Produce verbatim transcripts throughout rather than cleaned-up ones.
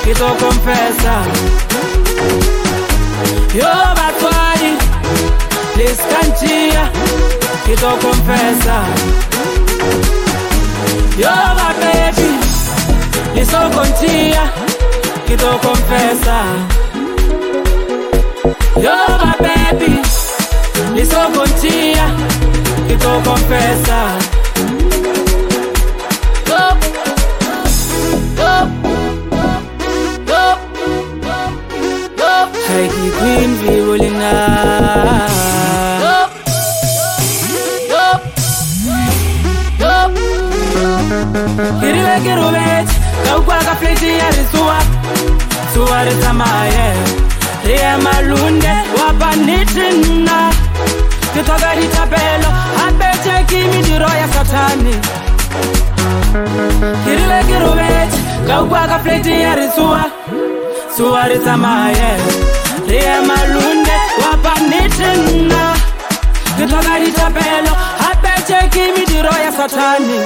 que tô confessa. Yo batswadi, les cantia, que tô confessa. Yo ba baby, les so contia, que tô confessa. Yo ba baby, les so contia, que tô confessa. Hey, queen, we rolling up. Kirile kiruvet, kaukwa ka fleti ya risuwa, suwa risamaye. Ria malunde, wapa nitrina. Kitoga ditapelo, hapeche kimi diro ya satani. Kirile kiruvet, kaukwa ka fleti ya risuwa, suwa risamaye. Ria malunde, wapa nitrina. Kitoga ditapelo, hapeche kimi diro ya satani.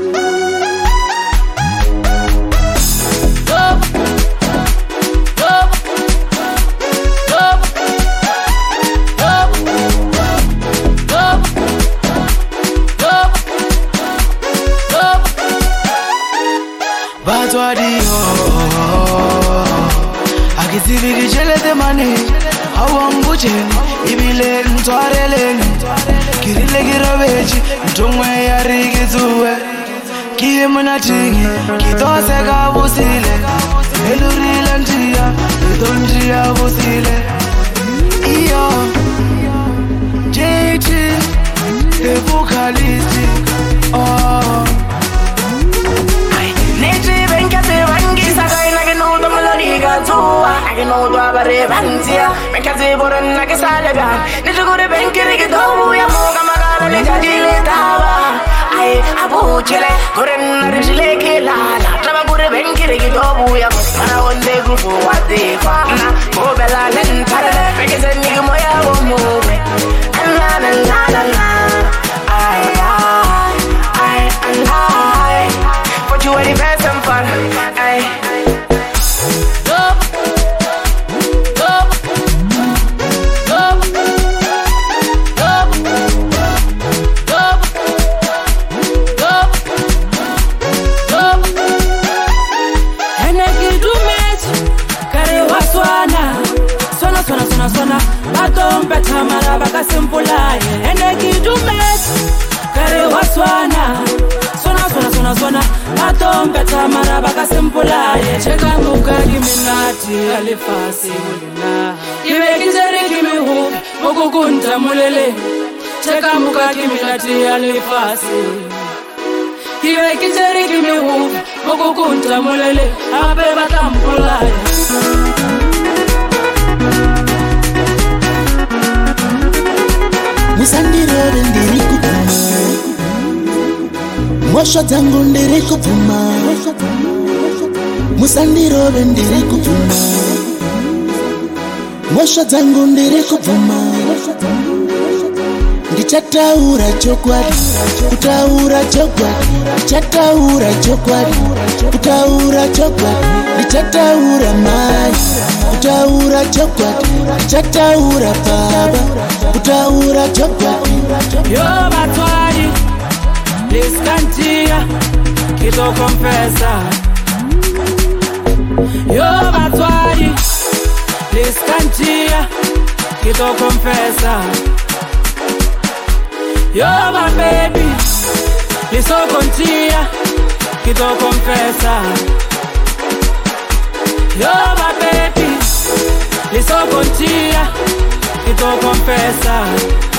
Batswadi ho akisibi jele de mane awanguje ibile ntwarele kirile girobeji ntongwe yarigizuwe kiye munatingi kitose kabusile elurile ndia idondia busile iyo J T the vocalist oh I can know what I revantia. Make a table and like a salagan. Need to go to bank and get over your mother. Let a deal it out. I have chile, couldn't let it lake it. Never go to bank and get over your mother. One day group for what they found. Mobile and Parade. Make it a nigga moya won't move. And la la la la la. I, I, I, I. But you are the best and fun. I. Batombe tamara baka simpulaye ene kidumet kare waswana sona sona sona sona batombe tamara baka simpulaye cheka muka kiminati alifasi mulina ibe kizeri kimihu mukukunta mulele cheka muka kiminati alifasi ibe kizeri kimihu mukukunta mulele abe batampulaye Musandiro ndiri kupuma Mwasho tangu ndiri kupuma Musandiro ndiri kupuma Mwasho tangu ndiri kupuma Ndichataura chokwadi Kutaura chokwadi Ndichataura chokwadi Kutaura chokwadi Ndichataura mai Kutaura chokwadi Ndichataura baba Kutaura chokwadi Yo batswadi les cantia Kito confessa Yo batswadi les cantia Kito confessa Yo my baby les so contia Kito confessa Yo my baby les so contia Kito confessa